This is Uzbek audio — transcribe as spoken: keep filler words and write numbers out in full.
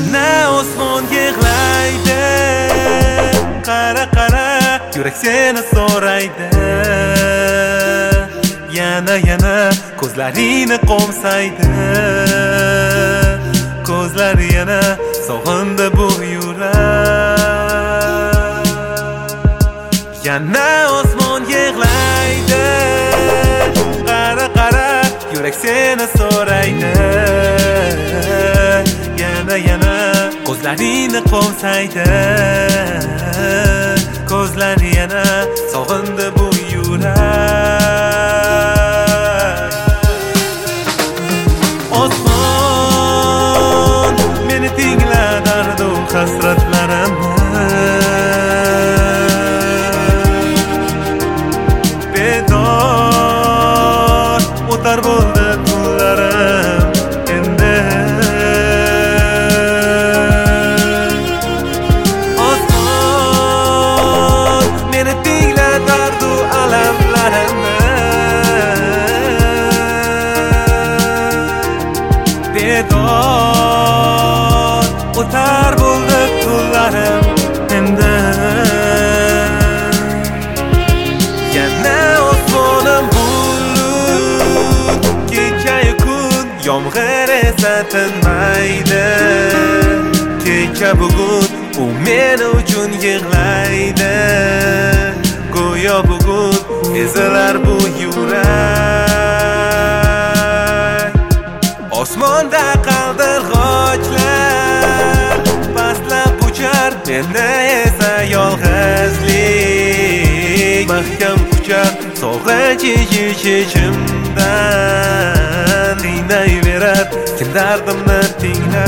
Yana osmon yig'laydi, qara qara yurak seni so'raydi. Yana yana ko'zlarini qo'msaydi, ko'zlari yana sog'indi bu yurak. Yana osmon yig'laydi, qara qara yurak seni so'raydi. Yana yana ko'zlarini qo'msaydi, ko'zlari yana sog'indi bu yurak. Osmon meni tingla dardu hasratlarimni, bedor o'tar bo'ldi kunlarim endi. Osmon meni tingla dardu alamlarimni, bedor o'tar bo'ldi kunlarim endi. Yana osmonim bulut, kecha-yu kun yomg'ir esa tinmaydi. Kecha bugun u men uchun yig'laydi, go'yo bugun ezilar bu yurak. Osmonda qaldirg'ochlar pastlab uchar, menda esa yolg'izlik. Mahkam quchar sog'inch ichimdan, qiynayverar kim dardimni tinglar.